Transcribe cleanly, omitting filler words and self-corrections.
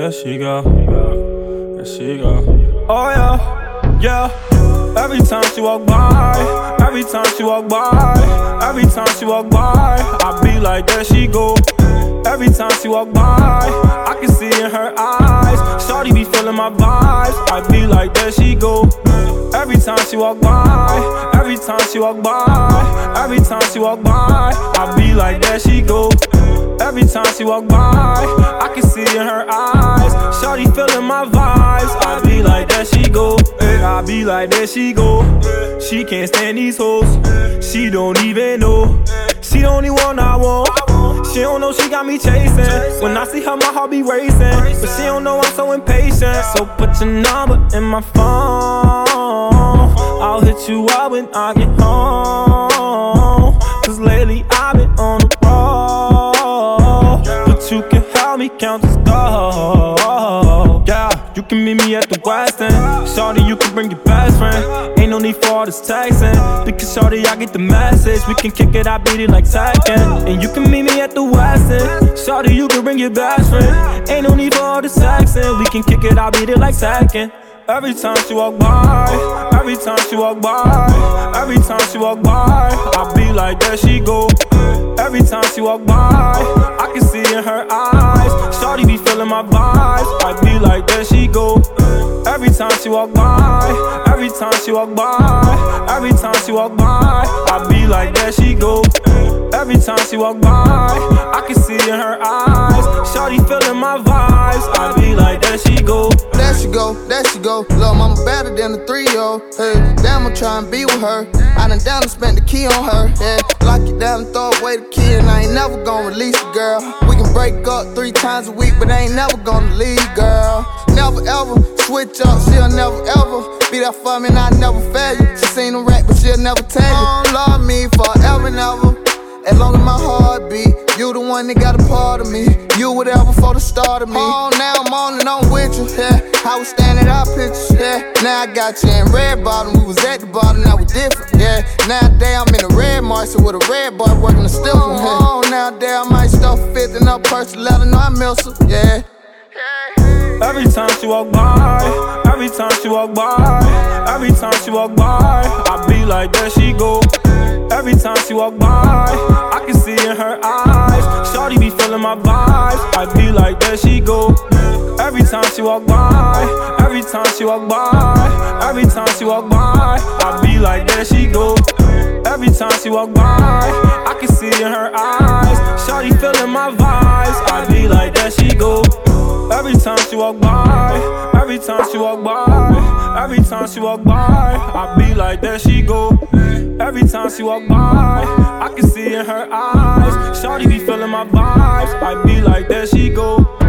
There she go, there she go. Oh yeah, yeah. Every time she walk by, every time she walk by, every time she walk by, I be like, there she go. Every time she walk by, I can see in her eyes, shawty be feeling my vibes. I be like, there she go. Every time she walk by, every time she walk by, every time she walk by, I be like, there she go. Every time she walk by, I can see in her eyes, shawty feeling my vibes. I be like, there she go. I be like, there she go. She can't stand these hoes. She don't even know. She the only one I want. She don't know she got me chasing. When I see her, my heart be racing. But she don't know I'm so impatient. So put your number in my phone. I'll hit you up when I get home. Cause lately I've been on the road. But you can help me count the stars. Yeah, you can meet me at the West End. Shawty, you can bring your best friend. Ain't no need for all this texting, because shawty, I get the message. We can kick it, I beat it like second. And you can meet me at the West End. Shawty, you can bring your best friend. Ain't no need for all this texting. We can kick it, I beat it like second. Every time she walk by, every time she walk by, every time she walk by, I be like, there she go. Every time she walk by, I can see in her eyes, shawty be feeling my vibes. I be like, there she go. Every time she walk by, every time she walk by, every time she walk by, I be like, there she go. Every time she walk by, I can see in her eyes, shawty feeling my vibes. I be like, there she go. There she go, there she go. Lil' mama better than the 3-year-old. Hey, damn, I'm tryna be with her. I done down and spent the key on her. Yeah, lock it down and throw away the key, and I ain't never gonna release the girl. We can break up 3 times a week, but I ain't never gonna leave, girl. Never ever switch up, she'll never ever be there for me, and I never fail you. She seen a rat, but she'll never tell you. Don't love me forever and ever. As long as my heart beat, you the one that got a part of me. You whatever for the start of me. Oh, now I'm on and I'm with you, yeah. I was standing out pictures, yeah. Now I got you in red bottom. We was at the bottom, now we different, yeah. Nowadays I'm in a red Marshall with a red boy working a stiff one, yeah. Oh, nowadays I might stuff a fifth in her purse to let her know I miss her, yeah. Every time she walk by, every time she walk by, every time she walk by, I be like, there she go. Every time she walk by, I can see in her eyes, shawty be feeling my vibes. I be like, there she go. Every time she walk by, every time she walk by, every time she walk by, I be like, there she go. Every time she walk by, I can see in her eyes, shawty feeling my vibes. I be like, there she go. Every time she walk by, every time she walk by, every time she walk by, I be like, there she go. Every time she walk by, I can see in her eyes, shawty be feeling my vibes. I be like, there she go.